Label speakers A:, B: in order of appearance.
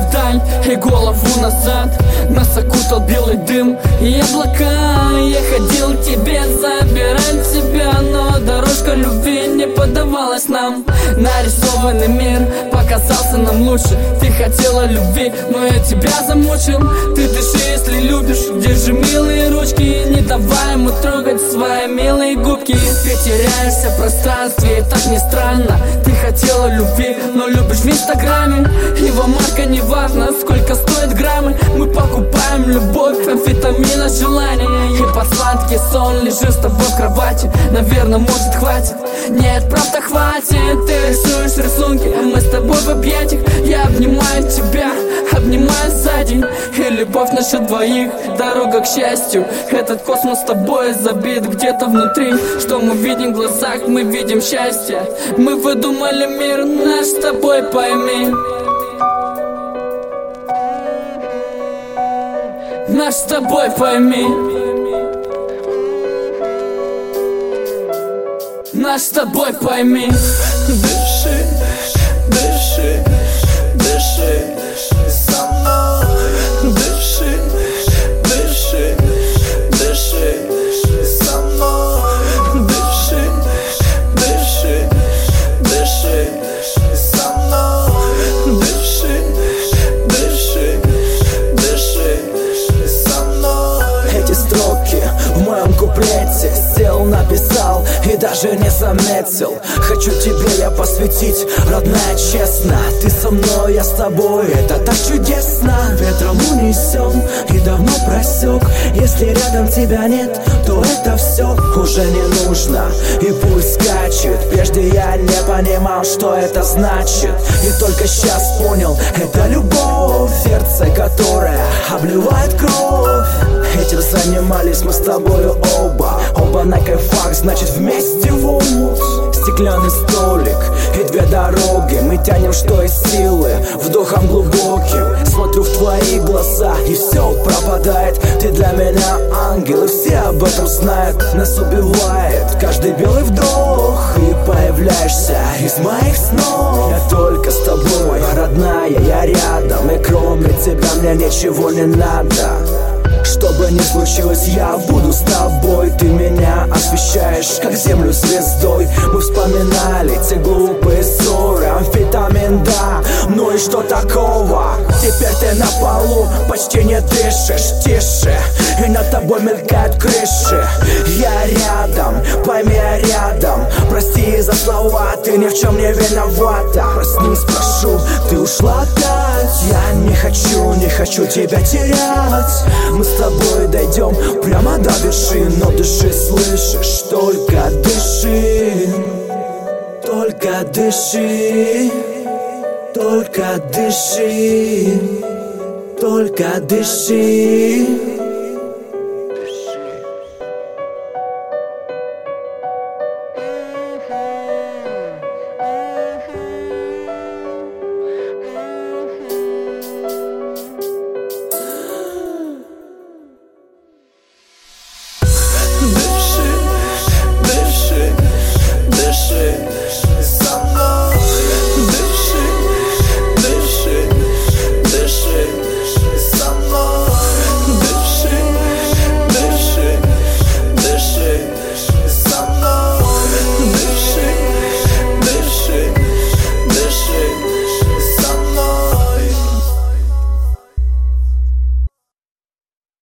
A: вдаль и голову назад. Нас окутал белый дым и облака. Я ходил к тебе забирать тебя, но дорожка любви не поддавалась нам. Нарисованный мир показался нам лучше. Ты хотела любви, но я тебя замучил. Ты дыши, если любишь, держи милые ручки, не давай ему трогать свои милые губки. Ты теряешься в пространстве, и так не странно. Ты хотела любви, но любишь в инстаграме. Его марка не важно, сколько стоит граммы. Мы покупаем любовь, амфетамина желания. И под сладкий сон лежишь с тобой в кровати. Наверное, может хватит. Нет, правда хватит. Ты рисуешь рисунки, а мы с тобой в объятиях. Я обнимаю тебя, обнимаю сзади. И любовь наша двоих, дорога к счастью. Этот космос с тобой забит где-то внутри. Что мы видим в глазах, мы видим счастье. Мы выдумали мир наш с тобой, пойми. Наш с тобой, пойми. Наш с тобой, пойми.
B: Дыши, дыши, дыши со мной. Дыши, дыши, дыши со мной. Дыши, дыши, дыши со мной. Дыши, дыши, дыши со мной. Эти строки в моем куплете сел, написал и даже не заметил. Хочу тебе я посвятить, родная, честно. Ты со мной, я с тобой, это так чудесно. Ветром унесен и давно просек. Если рядом тебя нет, то это все уже не нужно. И пульс скачет. Прежде я не понимал, что это значит. И только сейчас понял, это любовь. Сердце, которое обливает кровь. Этим занимались мы с тобою оба. Оба на кайфах, значит вместе в омут. Стеклянный столик и две дороги. Мы тянем что из силы, вдохом глубоким. Смотрю в твои глаза и все пропадает. Ты для меня ангел, и все об этом знают. Нас убивает каждый белый вдох. И появляешься из моих снов. Я только с тобой, моя родная, я рядом. И кроме тебя мне ничего не надо. Что бы ни случилось, я буду с тобой. Ты меня освещаешь, как землю звездой. Мы вспоминали те глупые ссоры. Амфетамин, да, ну и что такого? Теперь ты на полу, почти не дышишь. Тише, и над тобой мелькают крыши. Я рядом, пойми, я рядом. Прости за слова, ты ни в чем не виновата. Проснись, прошу, ты ушла опять. Я не хочу тебя терять. Мы с тобой дойдем прямо до вершин. Но дыши, слышишь, только дыши. Только дыши. Только дыши. Только дыши.